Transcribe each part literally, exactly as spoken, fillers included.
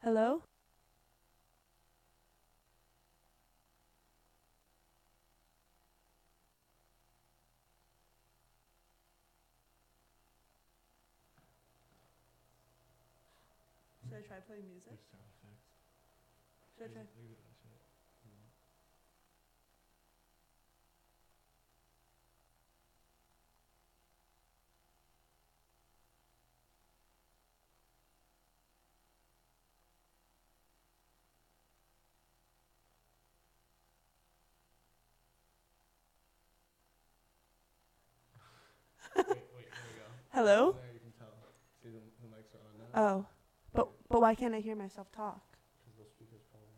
Hello? Should I try playing music? Should I try? Wait, wait, here we go. Hello? There you can tell. See the, the mics are on now? Oh, but but why can't I hear myself talk? Because those speakers probably.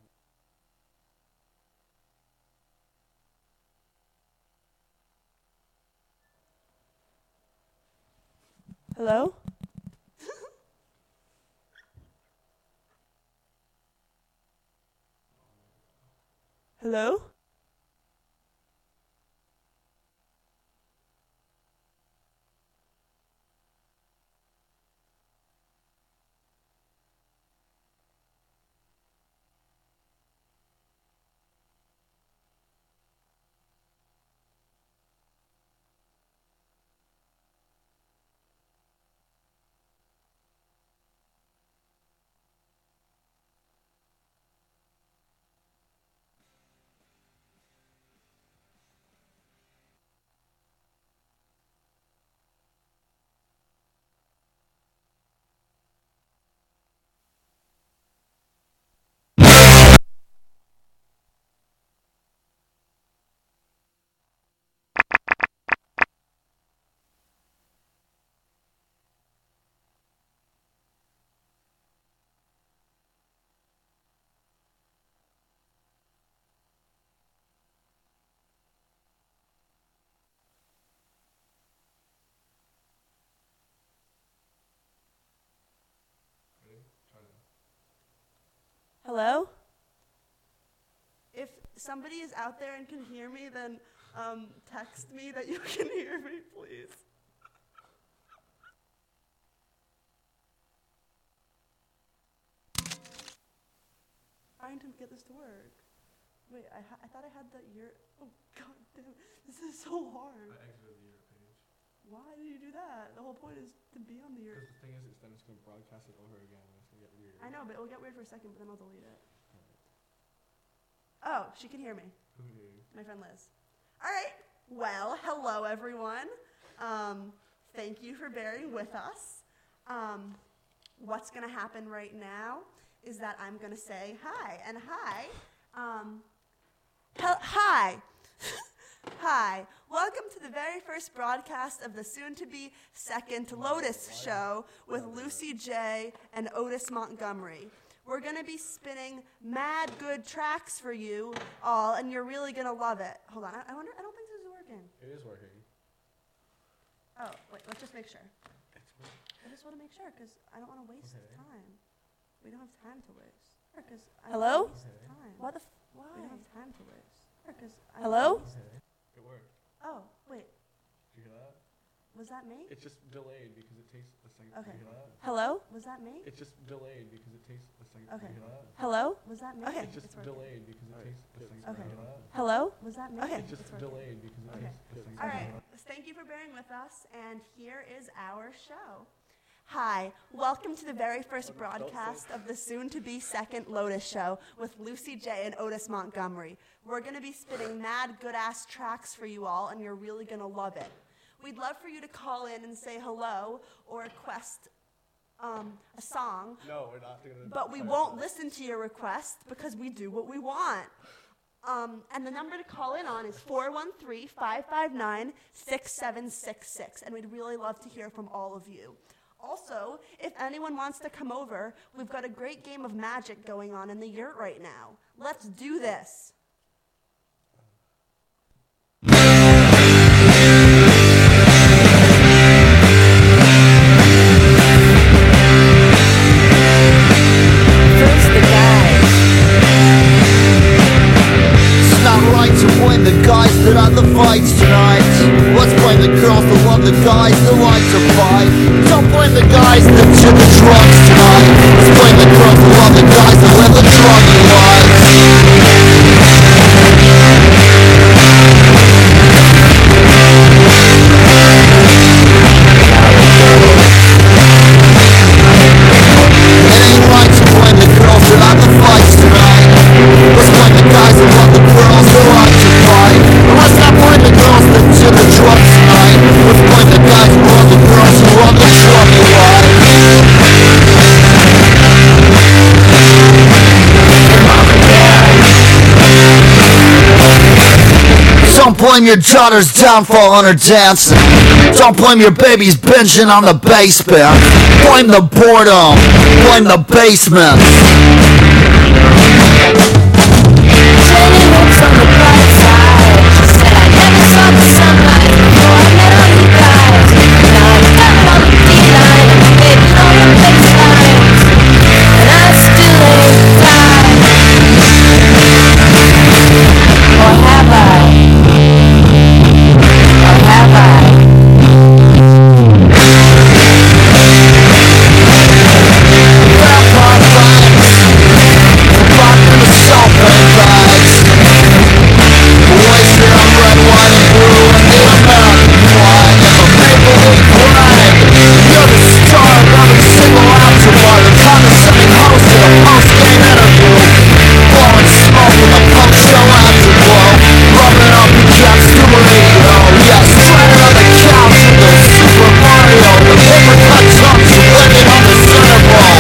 Hello? Hello? Ready? Try now. Hello? If somebody is out there and can hear me, then um, text me that you can hear me, please. Trying to get this to work. Wait, I, ha- I thought I had the ear. Oh, god damn. This is so hard. I exited the ear page. Why did you do that? The whole point is to be on the ear. Because the thing is, it's then it's going to broadcast it over again and it's going to get weird. I know, but it'll get weird for a second, but then I'll delete it. Oh, she can hear me. Who can hear you? My friend Liz. All right. Well, hello, everyone. Um, thank you for bearing with us. Um, what's going to happen right now is that I'm going to say hi. And hi. Um, hel- hi. Hi. Welcome to the very first broadcast of the soon-to-be second Lotus show with Lucy J. and Otis Montgomery. We're going to be spinning mad good tracks for you all, and you're really going to love it. Hold on. I, I wonder, I don't think this is working. It is working. Oh, wait, let's just make sure. It's working. I just want to make sure, because I don't want to waste Okay. time. We don't have time to waste. Cause I Hello? Don't wanna waste Okay. time. What the f- why? We don't have time to waste. Cause I Hello? don't wanna waste- Okay. It worked. Oh, wait. Did you hear that? Was that me? It's just delayed because it takes a second. Okay. Did you hear that? Hello? Was that me? It's just delayed because it takes a second. Okay. Did you hear that? Hello? Was that me? Okay. It's just working. delayed because it takes a second. Okay. Did you hear that? Hello? Was that me? Okay. It's just working. delayed because it Okay. takes a second. All Did you right. hear that? Thank you for bearing with us, and here is our show. Hi, welcome to the very first broadcast of the soon-to-be second Lotus show with Lucy J. and Otis Montgomery. We're going to be spinning mad good-ass tracks for you all, and you're really going to love it. We'd love for you to call in and say hello or request um, a song, No, we're not doing it. but we won't listen to your request because we do what we want. Um, and the number to call in on is four one three, five five nine, six seven six six, and we'd really love to hear from all of you. Also, if anyone wants to come over, we've got a great game of Magic going on in the yurt right now. Let's do this. First the guys. It's not right to blame the guys that had the fights tonight. Let's blame the girls that love the guys that like to fight. Don't blame the guys that took the drugs tonight. Let's blame the girls that love the guys Don't blame your daughter's downfall on her dancing. Don't blame your baby's binging on the basement. Blame the boredom, blame the basement. Jenny hopes on the bright side. She said I never saw the sunlight before I met all you guys. Now I've got it on the D-line and I'm waiting on the baselines, and I still ain't died. Or have I? Or have I? Grandpa vibes, locked in the sulfate bags. Wasted on red, white, and blue, and the American flag, and the maple leaf flag. You're the star of every single afterbar. The condescending host of a post-game interview. Blowing smoke with a post-show afterglow. Rubbing up against the radio. Yeah, stranded on the couch with the Super Mario. With apricot tongues and living on the center ball.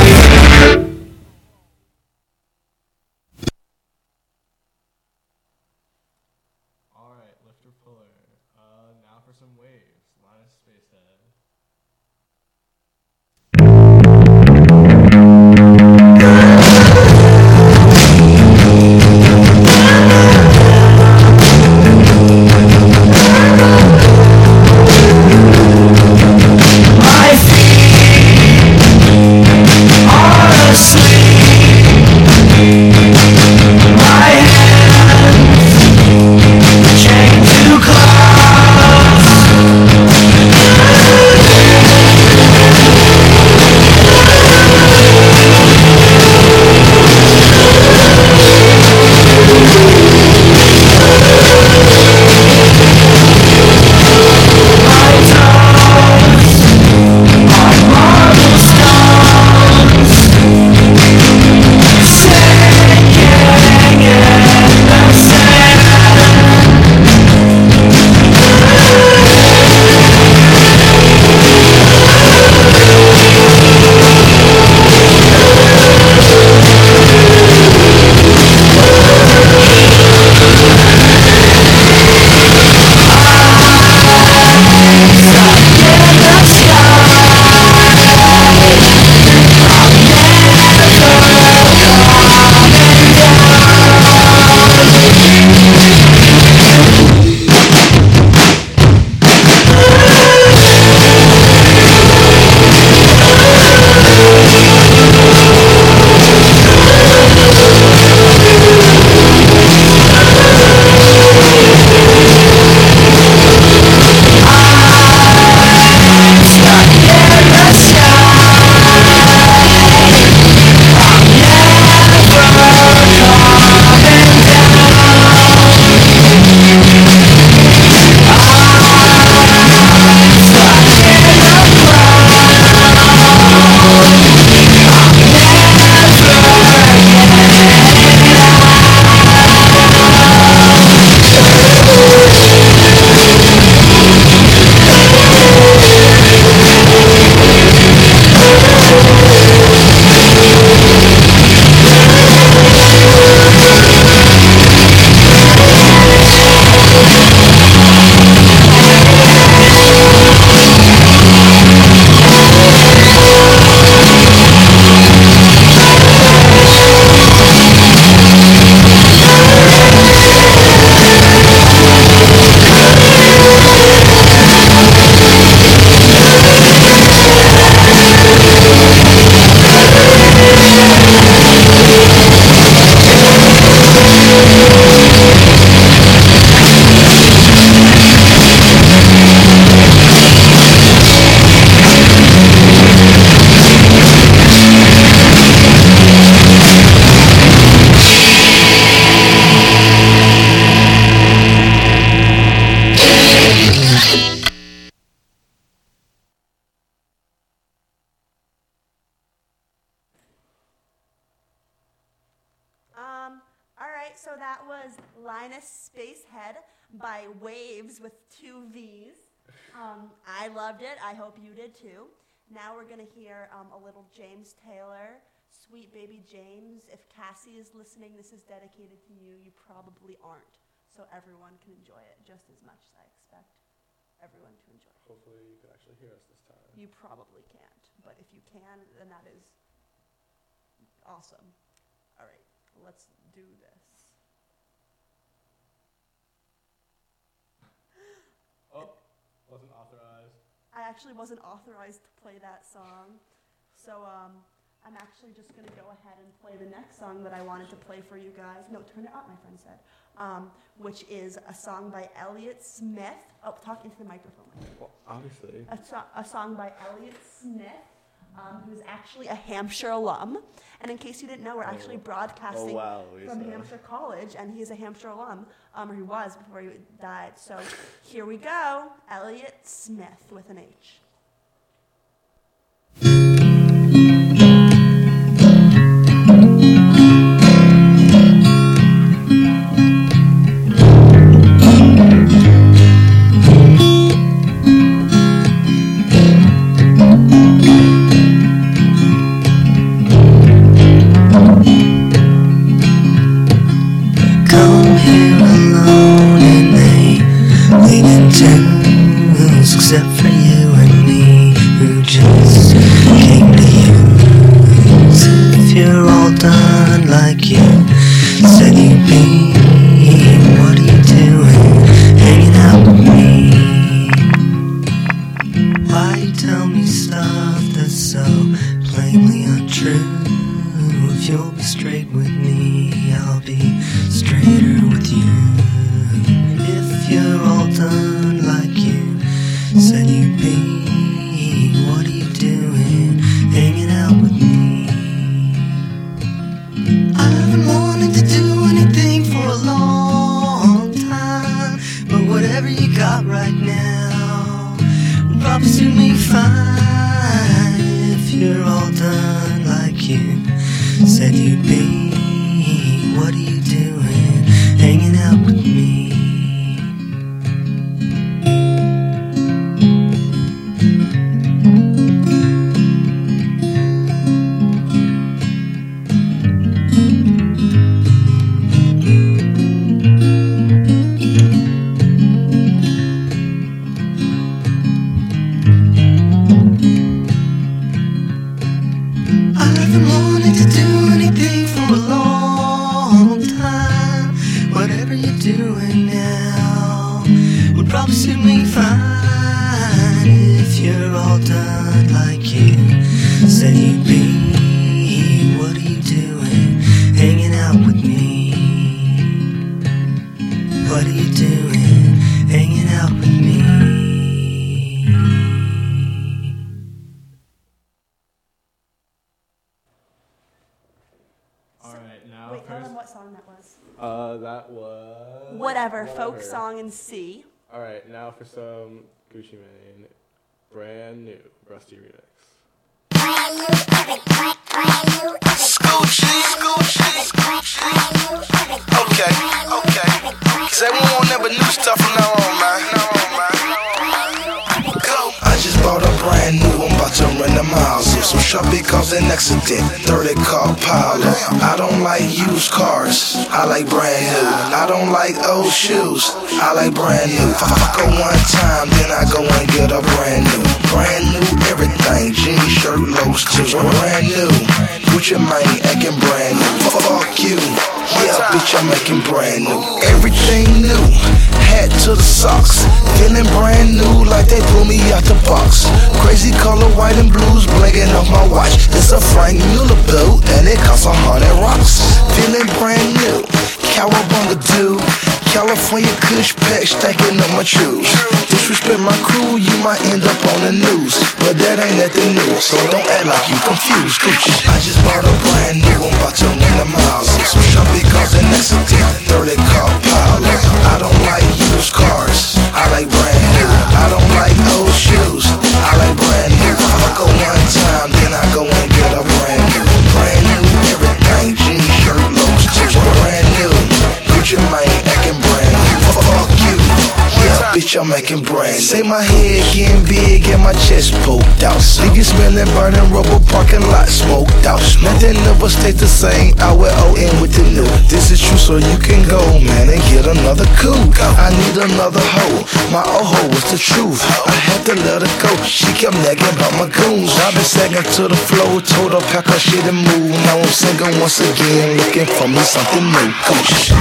Alright, lifter puller. Uh, now for some waves. Linus Spacehead. My feet are asleep. My hands chained to clouds. My toes are marble stones, sinking in the sand. Um, all right, so that was Linus Spacehead by Waves with two V's. Um, I loved it. I hope you did too. Now we're going to hear um, a little James Taylor, Sweet Baby James. If Cassie is listening, this is dedicated to you. You probably aren't. so everyone can enjoy it just as much as I expect everyone to enjoy it. Hopefully you can actually hear us this time. You probably can't, but if you can, then that is awesome. All right, let's do this. Oh, wasn't authorized. I actually wasn't authorized to play that song, so um, I'm actually just going to go ahead and play the next song that I wanted to play for you guys. No, turn it up, my friend said, um, which is a song by Elliott Smith. Oh, talk into the microphone. Well, obviously. A, so- a song by Elliott Smith, um, who's actually a Hampshire alum. And in case you didn't know, we're actually broadcasting Oh, wow, from Lisa. Hampshire College, and he's a Hampshire alum, um, or he was before he died. So here we go, Elliott Smith with an H. Come here alone and they lean in twos, except for you and me, who just came to use. If you're all done like you said you'd be, what are you doing hanging out with me? Why you tell me stuff that's so plainly untrue? If you'll be straight with me, I'll be straighter with you. If you're all done like you said you'd be, what are you doing hanging out with me? I haven't wanted to do anything for a long time, but whatever you got right now will probably suit me fine. If you're all done like you said you'd be, what are you doing hanging out with me? I haven't wanted to do anything for a long time. Whatever you're doing now would probably suit me fine. If you're all done like you said you'd be, what are you doing hanging out with me? What are you doing hanging out with me? All right, now Wait, tell first. them what song that was. Uh, that was. Whatever, folk Whatever. song in C. All right, now for some Gucci Mane, brand new Rusty remix. Okay, okay. Cause everyone want never new stuff from now on, man. Now on, man. Go. I just bought a brand new, I'm about to run the miles. If some Sharpie cause an accident, thirty car pilot. I don't like used cars, I like brand new. I don't like old shoes, I like brand new. If I fuck her one time, then I go and get a brand new. Brand new everything, jeans, shirt, lows too. Brand new, Gucci Mane acting brand new. Fuck you, yeah, bitch, I'm making brand new. Everything new, hat to the socks. Feeling brand new like they blew me out the box. Crazy color, white and blues, blinking off my watch. It's a Frank Miller boot, and it costs a hundred rocks. Feeling brand new, cowabunga dude. California Kush pack stacking up my shoes. Disrespect my crew, you might end up on the news. But that ain't nothing new, so don't act like you confused. Gucci. I just bought a brand new, I'm about to win a mile. Some Sharpie cause an accident, thirty car pilot. I don't like used cars, I like brand new. I don't like old shoes, I like brand new. Fuck her one time, then I go and get a brand new. Brand new everything, jeans, shirt, lows, brand new. Gucci Mane acting brand new. Fuck you, yeah, bitch, I'm making brand new. Say my head getting big and my chest poked out. Leave you smelling burning rubber, parking lot smoked out. Nothing ever stays the same, I will O in with the new. This is true so you can go, man, and get another coup. I need another hoe, my old hoe was the truth. I had to let her go, she kept nagging about my goons. I've been sagging to the floor, told her pack her shit and move. Now I'm singing once again, looking for me something new. Gooch.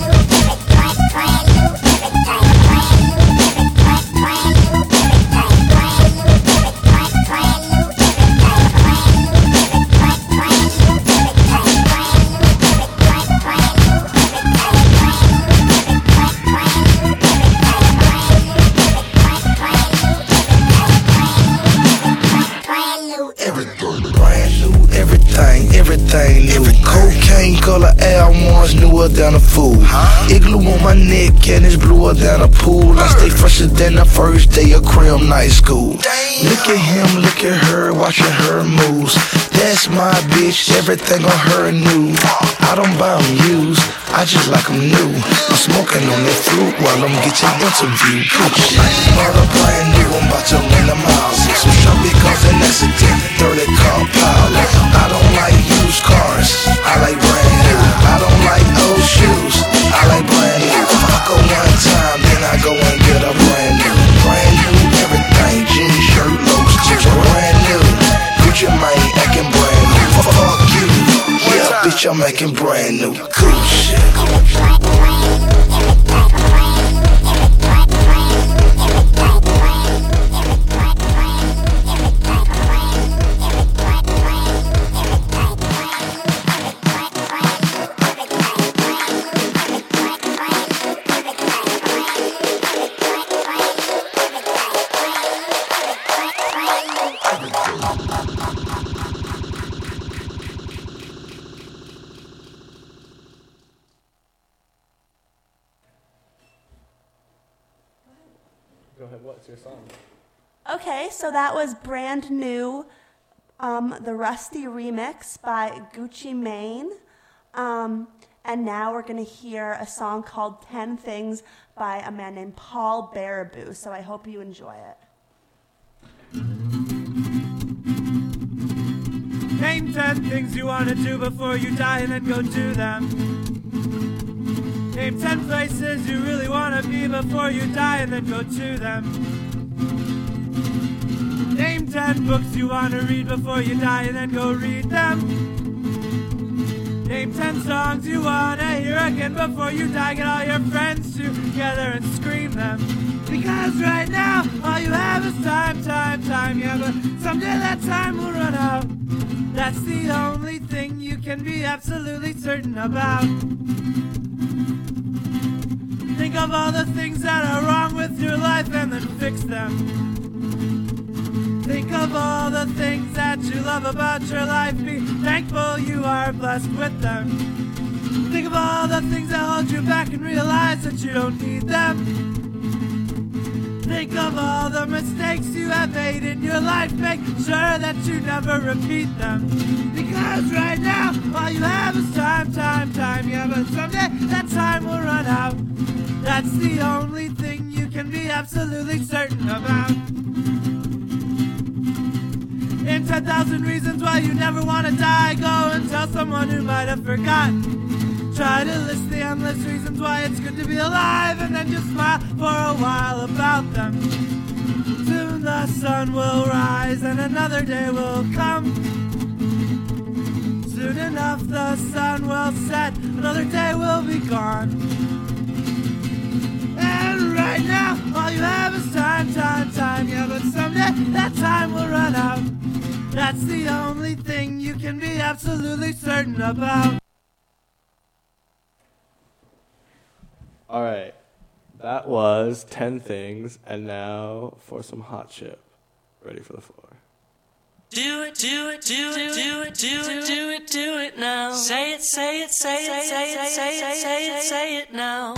Everything new. Cocaine color Air Ones, newer than a fool. Igloo on my neck and it's bluer than a pool. I stay fresher than the first day of Crim Night School. Look at him, look at her, watching her moves. That's my bitch, everything on her new. I don't buy them used, I just like them new. I'm smoking on that fruit while I'm getting interviewed. Bought a brand new, I'm about to win a mile. Some chubby cause an accident, thirty car pile. I don't like used cars, I like brand new. I don't like old shoes, I like brand new. Fuck her one time, then I go and get a brand new. Brand new everything, jeans, shirt, lows, chips, brand new. Gucci mane acting brand new. Fuck you, yeah, bitch, I'm making brand new. Cool shit. Go ahead, what's your song? Okay, so that was brand new, um, the Rusty remix by Gucci Mane. Um, and now we're going to hear a song called ten things by a man named Paul Baraboo. So I hope you enjoy it. Name ten things you want to do before you die and then go do them. Name ten places you really want to be before you die and then go to them. Name ten books you want to read before you die and then go read them. Name ten songs you want to hear again before you die. Get all your friends together and scream them. Because right now, all you have is time, time, time. Yeah, but someday that time will run out. That's the only thing you can be absolutely certain about. Think of all the things that are wrong with your life and then fix them. Think of all the things that you love about your life. Be thankful you are blessed with them. Think of all the things that hold you back and realize that you don't need them. Think of all the mistakes you have made in your life. Make sure that you never repeat them. Because right now, all you have is time, time, time. Yeah, but someday that time will run out. That's the only thing you can be absolutely certain about. In ten thousand reasons why you never want to die, go and tell someone who might have forgotten. Try to list the endless reasons why it's good to be alive, and then just smile for a while about them. Soon the sun will rise and another day will come. Soon enough the sun will set, another day will be gone. And right now, all you have is time, time, time. Yeah, but someday that time will run out. That's the only thing you can be absolutely certain about. All right, that was ten things, and now for some hot chip. Ready for the floor. Do it, do it, do it, do it, do it, do it, do it now. Say it, say it, say it, say it, say it, say it, say it now.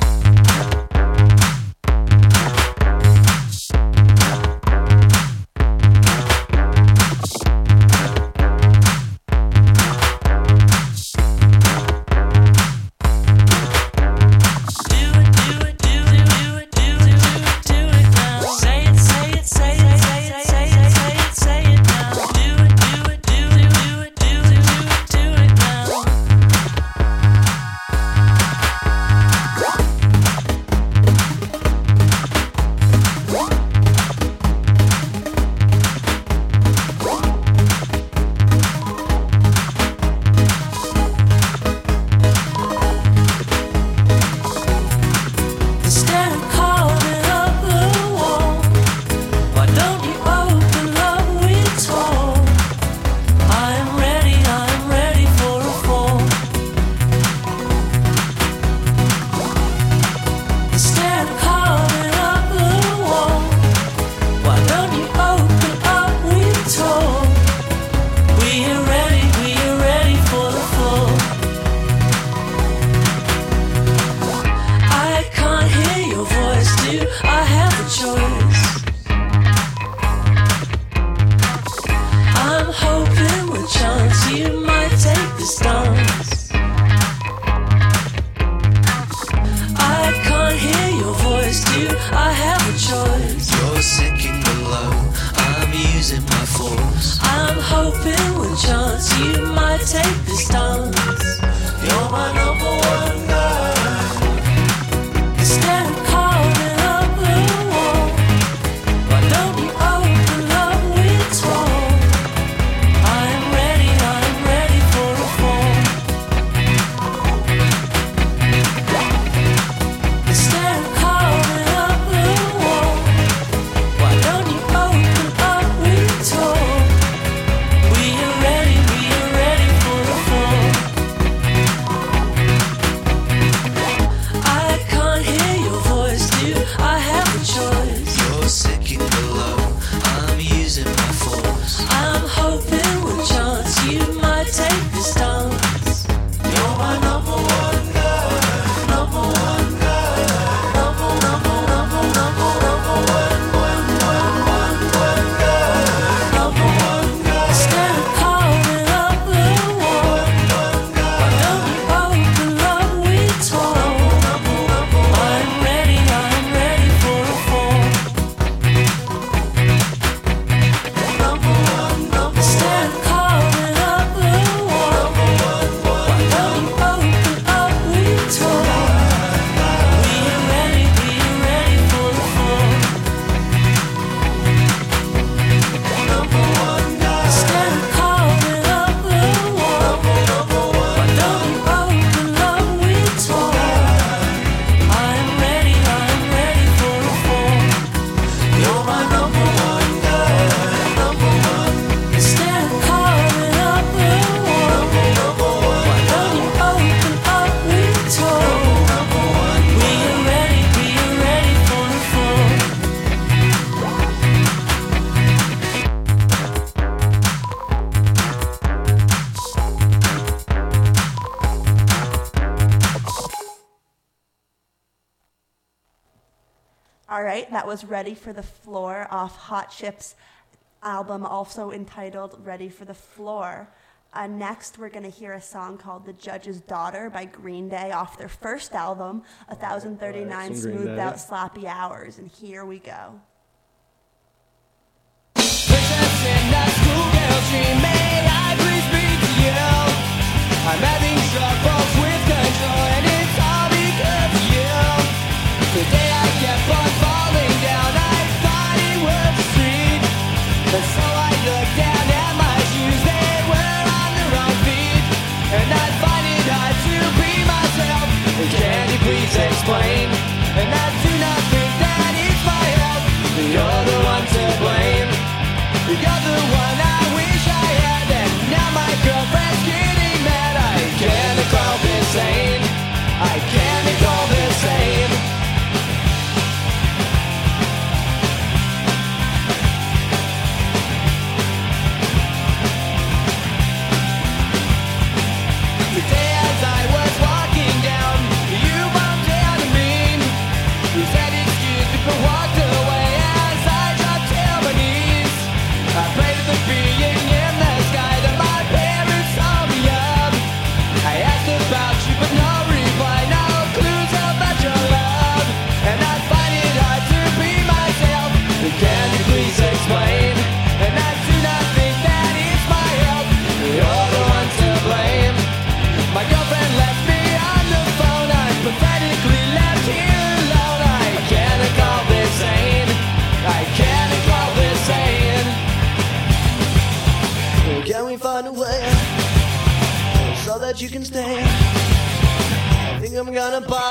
All right, that was Ready for the Floor off Hot Chip's album, also entitled Ready for the Floor. Uh, next, we're going to hear a song called The Judge's Daughter by Green Day off their first album, one thousand thirty-nine Alright, some Green Smoothed Day. Out Sloppy Hours. And here we go. Princess and a schoolgirl, she may I please speak to you? I'm having troubles with control and it's all because of you. Today I kept on falling down, I thought it was a street. And so I looked down at my shoes, they were on the wrong feet. And I find it hard to be myself. Can you please explain? And I do not think that it's my help. You're the one to blame. You're the one I wish I had, and now my girlfriend's getting mad. I can't call this sane. I can't call this sane. Today as I was walking down, you bumped into me. You said excuse me but walked away as I dropped to my knees. I prayed to the being in the sky that my parents saw me up. I asked about you but no reply, no clues about your love. And I find it hard to be myself. Can you please explain? And I do not think that it's my help. You're the one to blame. My girlfriend left me on the phone. I'm pathetically left here alone. I can't call this sane. I can't call this sane. Can we find a way so that you can stay? I think I'm gonna pop.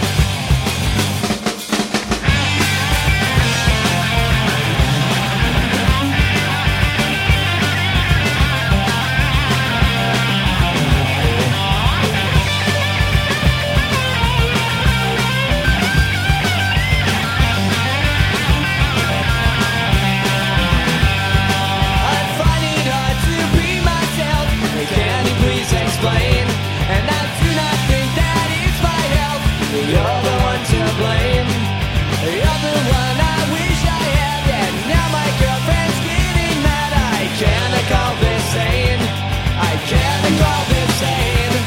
I find it hard to be myself. Can you please explain? And I do not think that it's my help. You're the one to blame. You're the one I wish I had, and now my girlfriend's getting mad. I can't call this sane. I can't call this sane.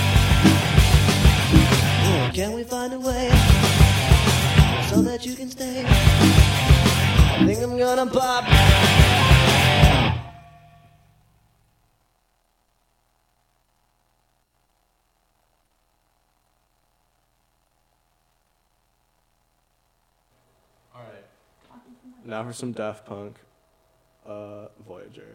Can we find a way so that you can stay? I think I'm gonna pop. All right. Now for some Daft Punk, uh, Voyager.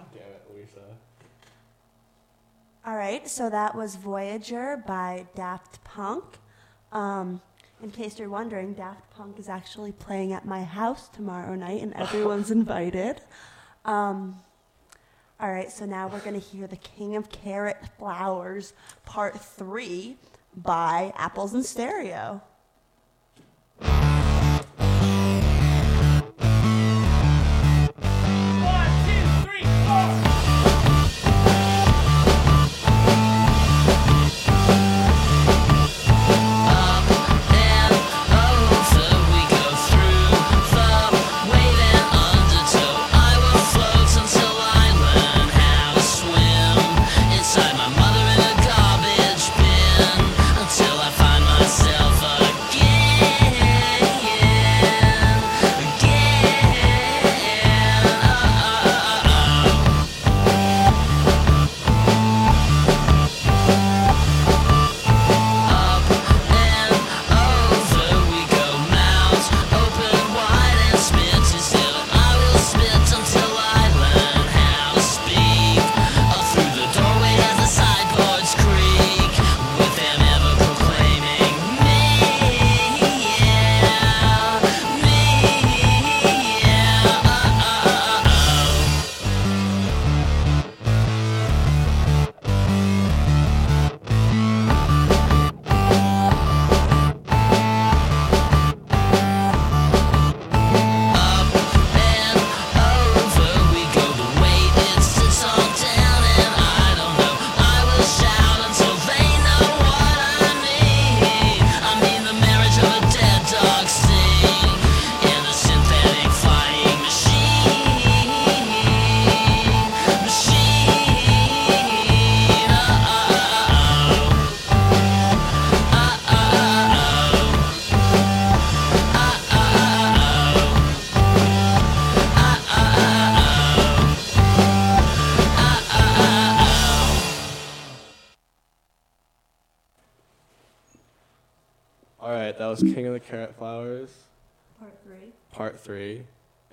God damn it, Lisa. All right, so that was Voyager by Daft Punk. Um, in case you're wondering, Daft Punk is actually playing at my house tomorrow night, and everyone's invited. Um, all right, so now we're going to hear The King of Carrot Flowers, Part three by Apples in Stereo. That was King of the Carrot Flowers, Part three. Part three.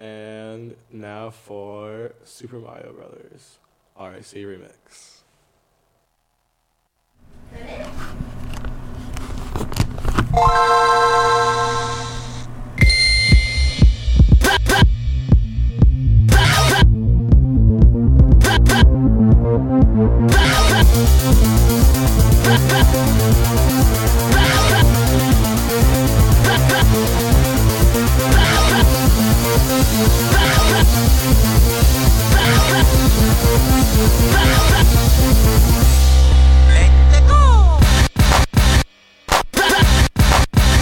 And now for Super Mario Brothers R I C Remix. Let go!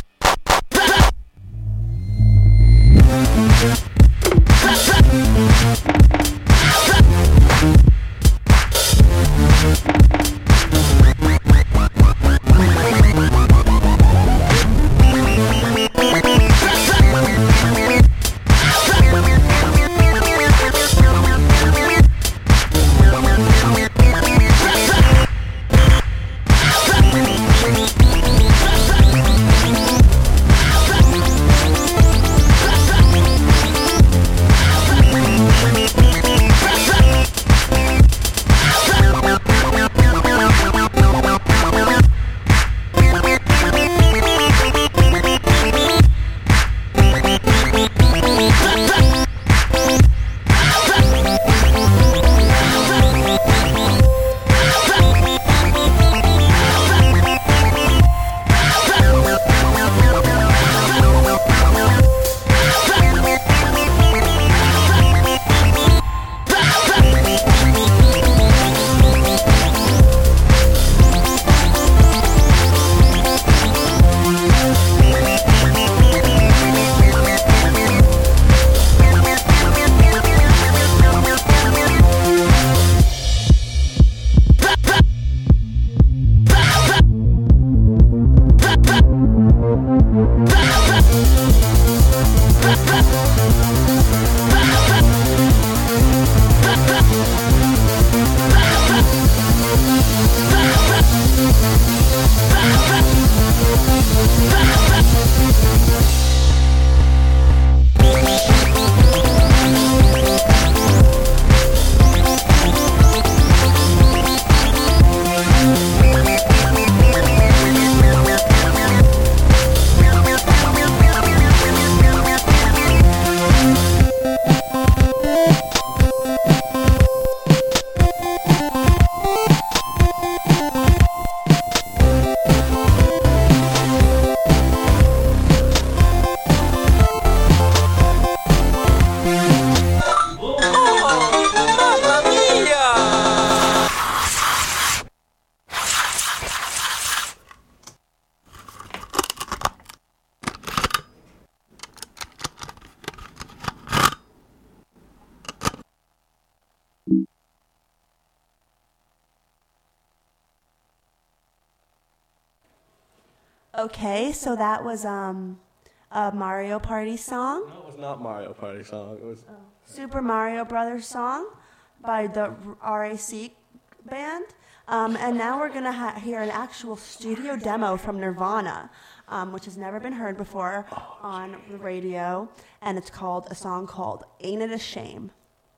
Okay, so that was um, a Mario Party song, No, it was not Mario Party song. It was Super Mario Brothers song by the R A C band. Um, and now we're going to ha- hear an actual studio demo from Nirvana, um, which has never been heard before on the radio. And it's called a song called Ain't It a Shame?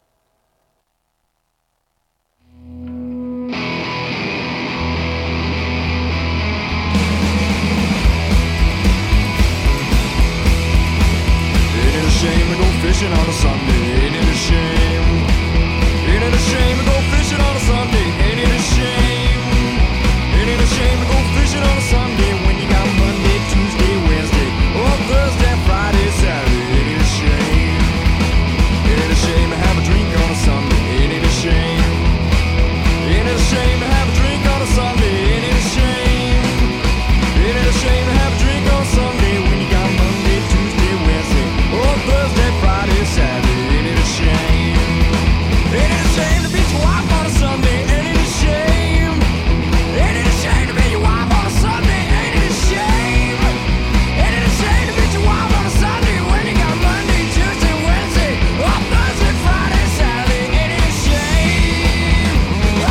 Ain't it a shame to go fishing on a Sunday? Ain't it a shame? Ain't it a shame to go fishing on a Sunday? Ain't it a shame? Ain't it a shame to go fishing on a Sunday when you got Monday, Tuesday, Wednesday, or Thursday, Friday, Saturday? Ain't it a shame? Ain't it a shame to have a drink on a Sunday? Ain't it a shame? Ain't it a shame to have a drink on a Sunday? Ain't it a shame? Ain't it a shame to have a drink on Sunday when you got Monday, Tuesday, Wednesday, or Thursday, Friday, Saturday? Ain't it a shame? Ain't it a shame to beat your wife on a Sunday? Ain't it a shame? Ain't it a shame to beat your wife on a Sunday? Ain't it a shame? Ain't it a shame to beat your wife on a Sunday when you got Monday, Tuesday, Wednesday, or Thursday, Friday, Saturday? Ain't it a shame? Ah!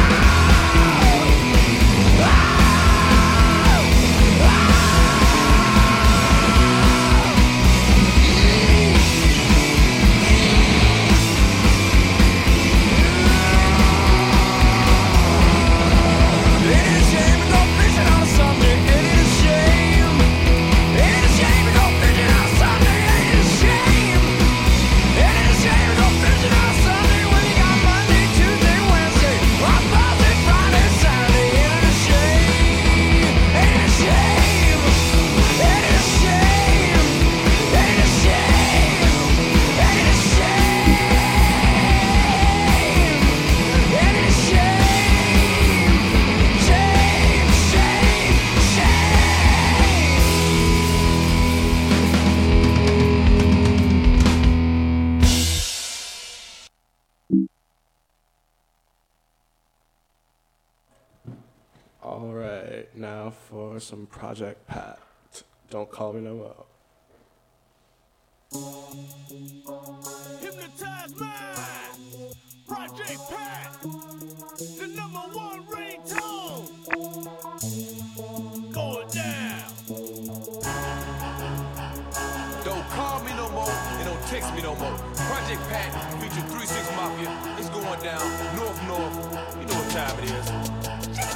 Ah! Ain't it a shame to go fishing on a Sunday? Ain't it a shame? Ain't it a shame to go fishing on a Sunday? Ain't it a shame? Ain't it a shame to go fishing on a Sunday when you got Monday, Tuesday, Wednesday, or Thursday, Friday, Saturday? Ain't it a shame? Ain't it a shame? Ain't it a shame? Ain't it a shame? Ain't it a shame? Ain't it a shame? Shame, shame, all right. Now for some Project Pat. Don't call me no more. Hypnotize mind. Project Pat. The number one ringtone. Going down. Don't call me no more and don't text me no more. Project Pat featuring three six Mafia. It's going down north north. You know what time it is.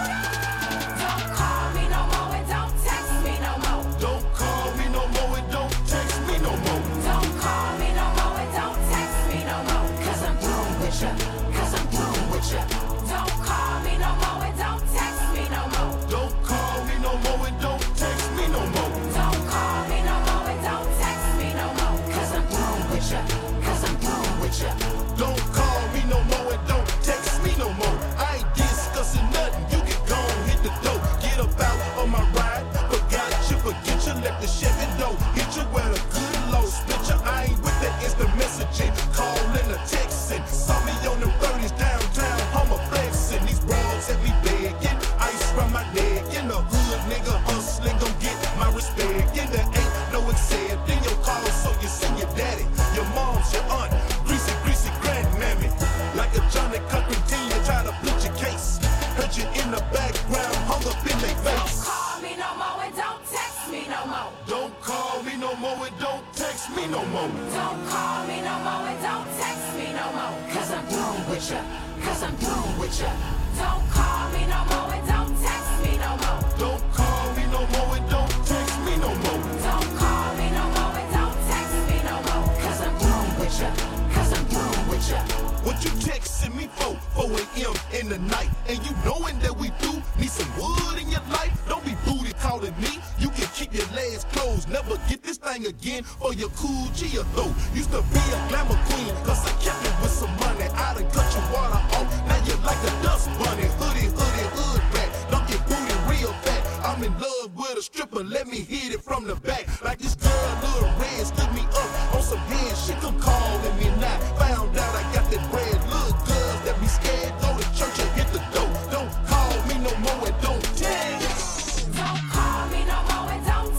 Don't call me no more and don't text me no more. Don't call me no more and don't text me no more. Don't call me no more and don't text me no more. Cause I'm through with ya. Cause I'm through with ya. Don't call me no more and don't text me no more. Don't call me no more and don't text me no more. Don't call me no more and don't text me no more. Cause I'm through with ya. Cause I'm through with ya. Don't call me no more and don't text me no more. I ain't discussing nothing. You can go and hit the door. Get about on my ride. Forgot you, forget you. Let the Chevy know. Hit you with a good low. Split you. I ain't with that instant messaging. Calling or texting. Saw me on them thirties downtown. I'm a flexing. These bros have me begging. Ice from my neck. In the hood, nigga hustling. Gon' get my respect. And there ain't no accepting your call. So you send your daddy, your mom's, your aunt. Greasy, greasy grandmammy. Like a Johnny Cochran teen, try to put your case. Heard you in the background, hung up in their face. Call me no more and don't text me no more. Don't call me no more and don't text me no more. Don't call me no more and don't text me no more. Cause I'm through with ya. Cause I'm through with ya. Don't call me no more and don't text me no more. Don't call me no more and don't text me no more. Don't call me no more and don't text me no more. Cause I'm through with ya. Cause I'm through with ya. What you texting me for? four a.m. in the night. And you knowing that we do need some wood in your life. Don't be booty calling me. You can keep your legs closed. Never get this thing again for your cool G or though. Used to be a glamour queen, cause I kept it with some money. I done cut your water off. Now you're like a dust bunny. Hoodie, hoodie, hood rat. Don't get booty real fat. I'm in love with a stripper. Let me hit it from the back. Like this girl, Lil Red, stood me up on some head shit. Come calling me now. Found out I got that bread. Little girls that be scared. Go to church and hit the door. Don't call me no more and don't text. Don't call me no more and don't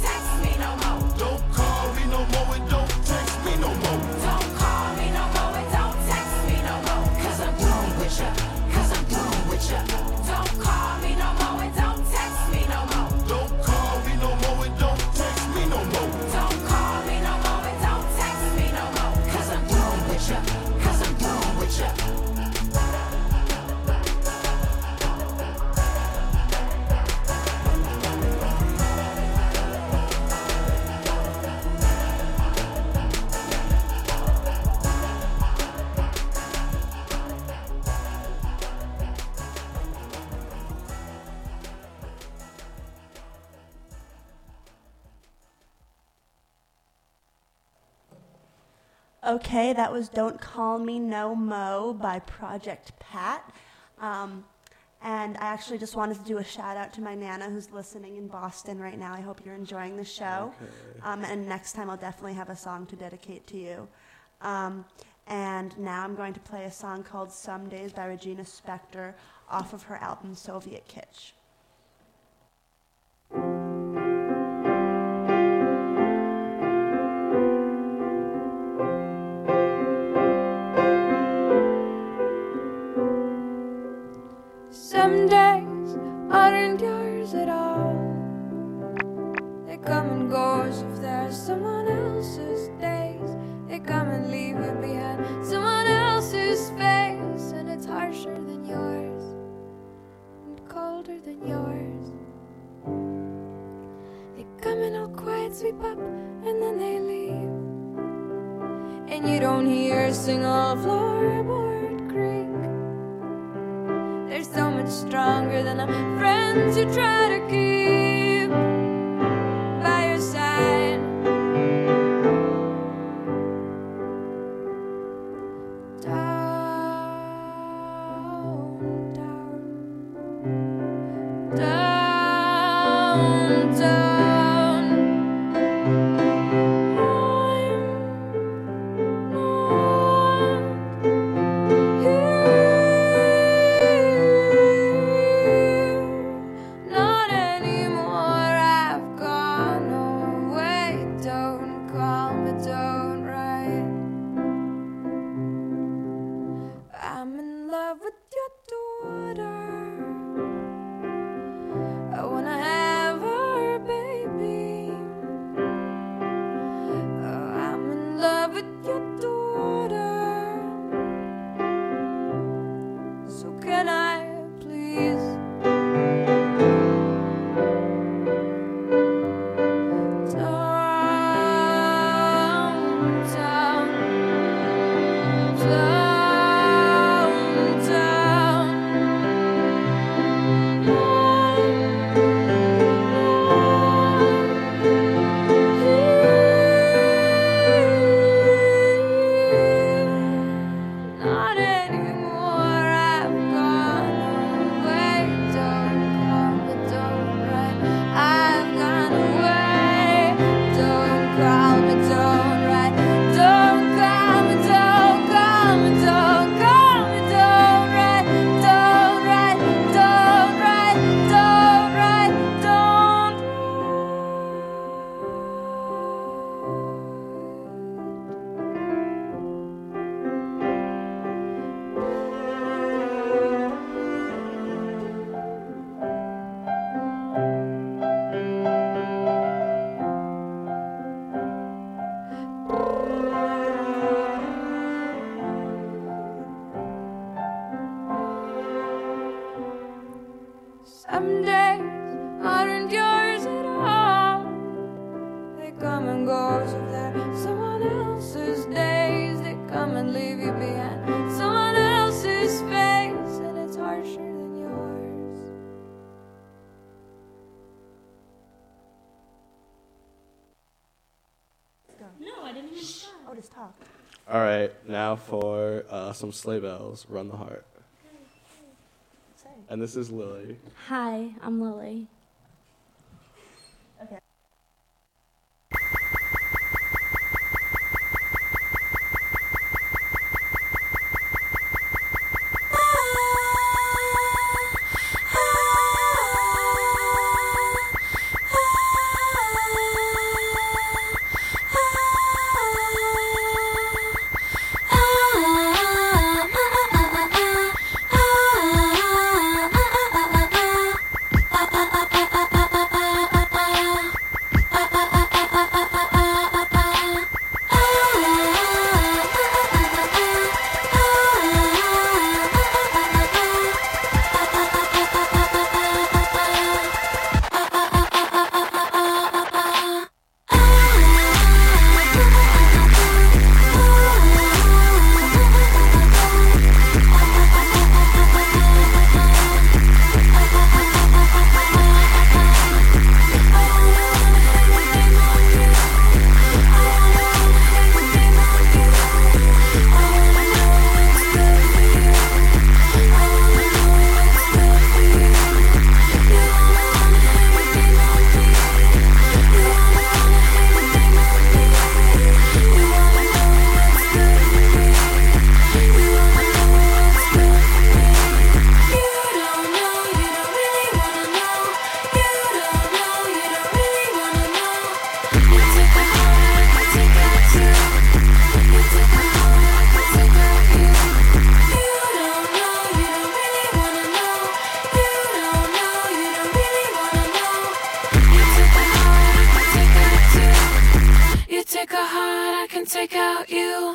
Okay, that was Don't Call Me No Mo by Project Pat. Um, and I actually just wanted to do a shout out to my Nana who's listening in Boston right now. I hope you're enjoying the show. Okay. Um, and next time I'll definitely have a song to dedicate to you. Um, and now I'm going to play a song called Some Days by Regina Spektor off of her album Soviet Kitsch. Some days aren't yours at all. They come and go as if they're someone else's days. They come and leave you behind someone else's face, and it's harsher than yours and colder than yours. They come and all quiet, sweep up, and then they leave, and you don't hear a single floorboard creak. They're so much stronger than the friends you try to keep by your side. Down, down, down, down. I'm not Not anymore, I've gone away. Don't call me, don't write. I'm in love with your daughter. I wanna have her, baby. Oh, I'm in love with your daughter. So can I please? Not anymore, I've gone away. Don't call me, don't write. I've gone away. Don't call me, don't write. Don't call me, don't call me, don't call me, don't write. Don't write, don't write, don't write, don't Some days aren't yours at all. They come and go as if they're someone else's days. They come and leave you behind someone else's face, and it's harsher than yours. No, I didn't even start. Oh, just talk. All right, now for uh, some sleigh bells. Run the heart. And this is Lily. Hi, I'm Lily. Okay. Ah, break a heart, I can take out you.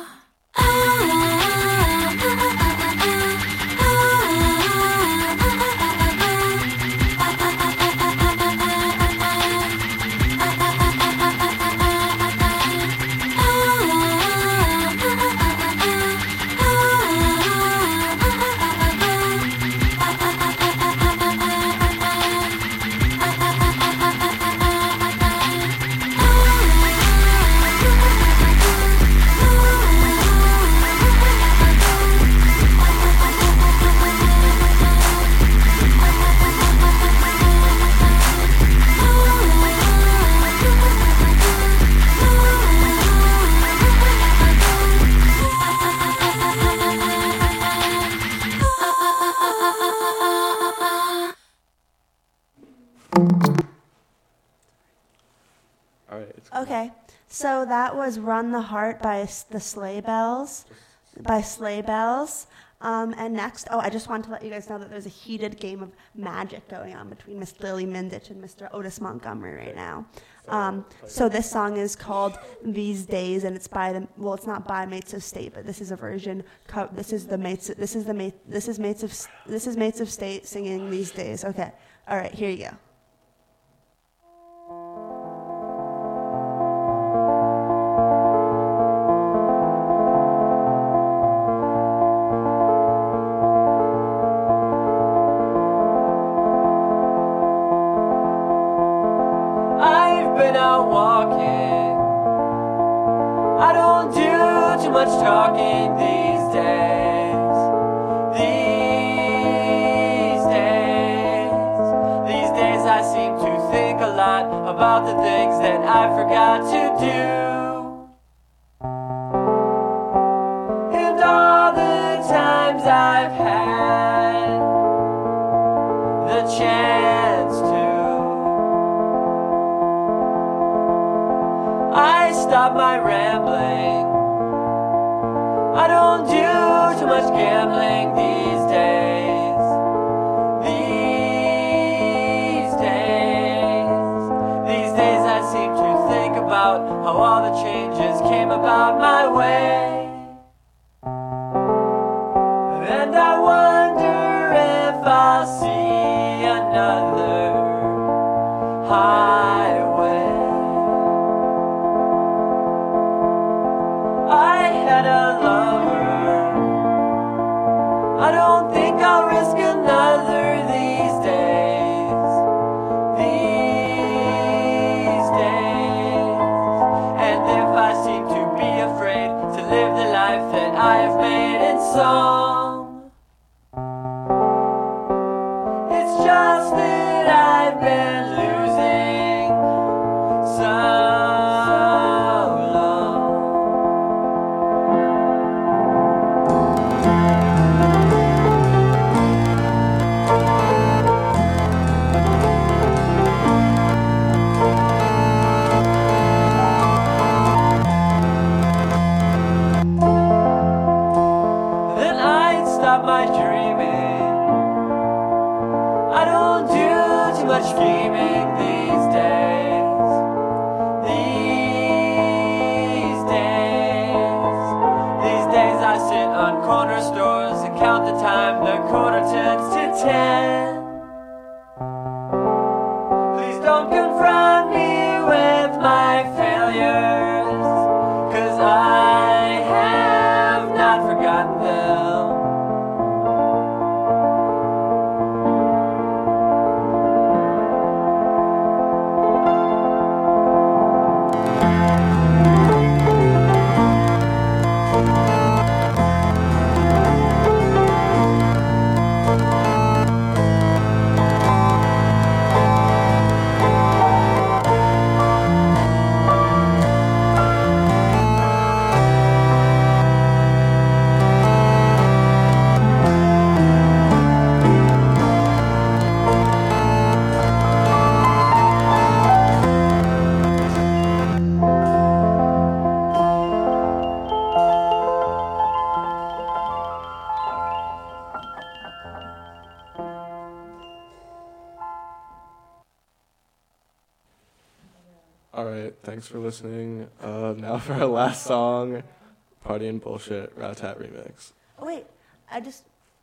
All right. It's Okay, so that was Run the Heart by S- the Sleigh Bells, by Sleigh Bells. Um, and next, oh, I just wanted to let you guys know that there's a heated game of Magic going on between Miss Lily Mindich and Mister Otis Montgomery right now. Um, so this song is called These Days, and it's by the, well, it's not by Mates of State, but this is a version, co- this is the Mates, this is the Mate, this is Mates of, S- this is Mates of State singing These Days. Okay, all right, here you go. I've been out walking. I don't do too much talking these days. These days. These days I seem to think a lot about the things that I forgot to do. And all the times I've had the chance to, I stop my rambling. I don't do too much gambling these days. These days. These days I seem to think about how all the changes came about my way. And I wonder if I'll see another highway. I had a lover. I don't think I'll risk another these days. These days. And if I seem to be afraid to live the life that I have made in song, it's just that I've been losing so long. Then I'd stop my dreaming. I don't do too much scheming these days. These days. These days I sit on corner stores and count the time the quarter turns to ten. Please don't confront me with my failures, 'cause I have not forgotten them. All right, thanks for listening. Uh, now for our last song, Party and Bullshit, Rat-Tat Remix. Oh, wait, I just...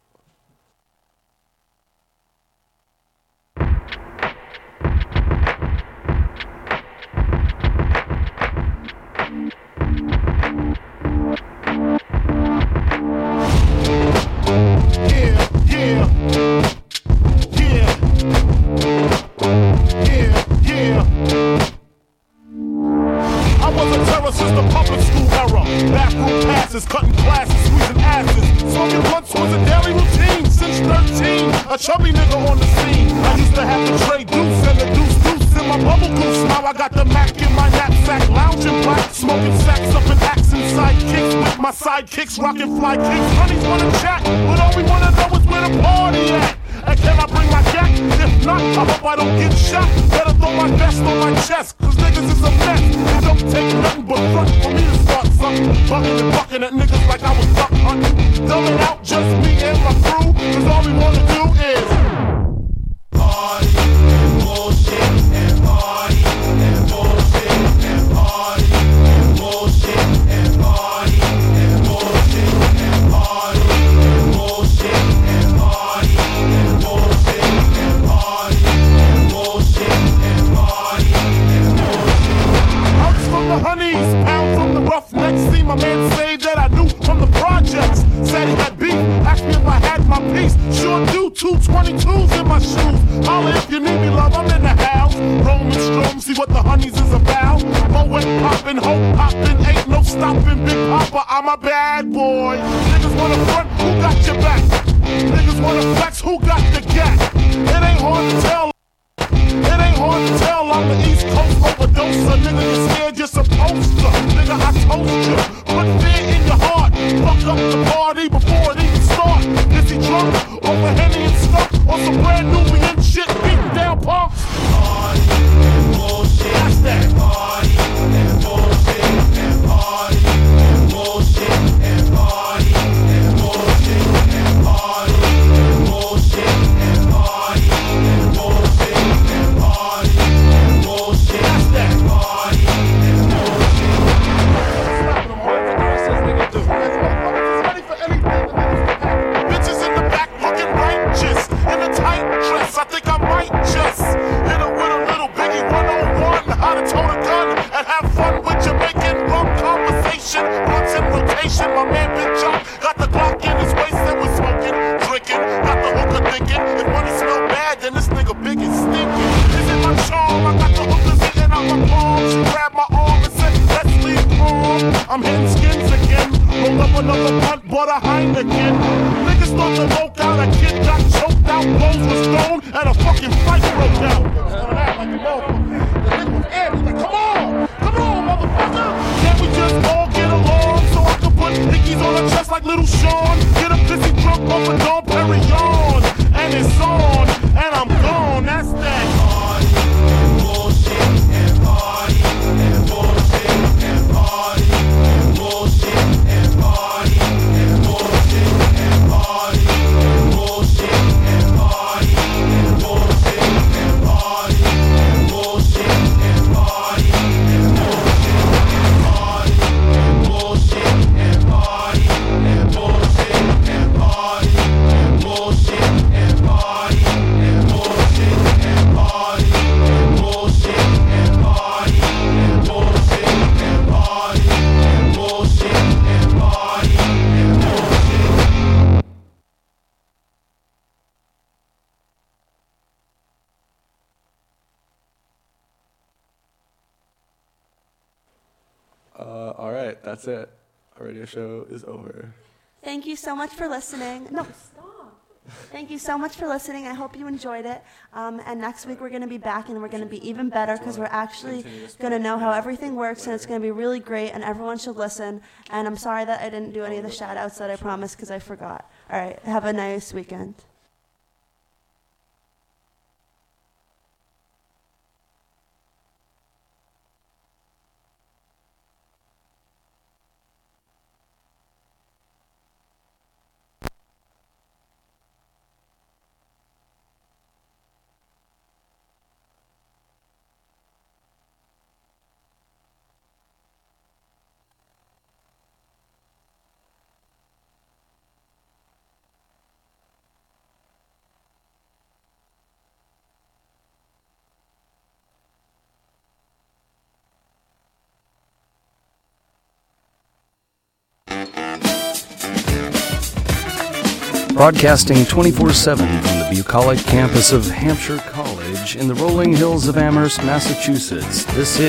Cutting classes, squeezing asses. Smoking blunts was a daily routine since thirteen. A chubby nigga on the scene. I used to have the tray deuce and the deuce deuce in my bubble goose. Now I got the Mac in my knapsack, lounging black, smoking sacks up in action sidekicks with my sidekicks, rocking fly kicks. Honeys wanna chat, but all we wanna know is where the party at. And can I bring my gat? If not, I hope I don't get shot. Better throw my vest on my chest, cause niggas is a mess. It don't take nothing but front for me to start something. Bucking and bucking at niggas like I was duck hunting. Dumbing out just me and my crew, cause all we wanna do is party and bullshit and party and bullshit and party and bullshit and party and bullshit and party and bullshit and party and bullshit and party and bullshit and party and bullshit. Outs from the honeys, pound from the roughnecks. See my man say that I knew from the projects. Said he had beef, asked me if I had my piece. Sure do, two twenty-twos in my shoes. Holla if you need me, love, I'm in the house. Roaming strong, see what the honeys is about. Moet poppin', hope poppin', ain't no stopping. Big Papa, I'm a bad boy. Niggas wanna front, who got your back? Niggas wanna flex, who got the gat? It ain't hard to tell. It ain't hard to tell, I'm the East Coast overdoser. Nigga, you scared, you're supposed to. Nigga, I told you, put fear in your heart. Fuck up the party before it even start. Is he drunk, over Henny and stuff, or some brand new we in shit, beating down punks? Party and bullshit, that's that. Party and bullshit and party and bullshit and party and bullshit and party and bullshit and party and bullshit and party and bullshit, that's that. Party and bullshit. Stop them, what the girl says nigga do. Ready for anything. Bitches in the back looking righteous in a tight dress. I think I might just hit her with a little Biggie one oh one. How to tote a gun and have fun with Jamaican rum conversation. Blunts in rotation. My man Big Chuck got the Glock in his waist and was smoking, drinking. Got the hooker thinking if money smell bad, then this nigga big and stinking. Is it my charm? I got the hookers eating out my palm. She grabbed my arm and said, let's leave calm. I'm hitting skins again. Roll up another blunt, bought a Heineken. Niggas thought the woke out, a kid got choked out, blows was thrown, and a fucking fight broke out. Like a the nigga was amped, like, come on, come on, motherfucker. Can't we just all get along so I can put hickeys on her chest like little Sean? Get a pissy drunk off a Dom Perignon, and it's on, and I'm gone, that's that. Party and bullshit and party and bullshit and party and bullshit and party and bullshit and party and bullshit and party and bullshit and party and bullshit and party and bullshit and party and bullshit and party and bullshit and party and bullshit and party and bullshit and party and bullshit and party and bullshit and party and bullshit. Uh, all right, that's it. Our radio show is over. Thank you so much for listening. No, stop. Thank you so much for listening. I hope you enjoyed it. Um, and next week we're going to be back and we're going to be even better because we're actually going to know how everything works and it's going to be really great and everyone should listen. And I'm sorry that I didn't do any of the shout outs that I promised because I forgot. All right. Have a nice weekend. Broadcasting twenty-four seven from the bucolic campus of Hampshire College in the rolling hills of Amherst, Massachusetts, this is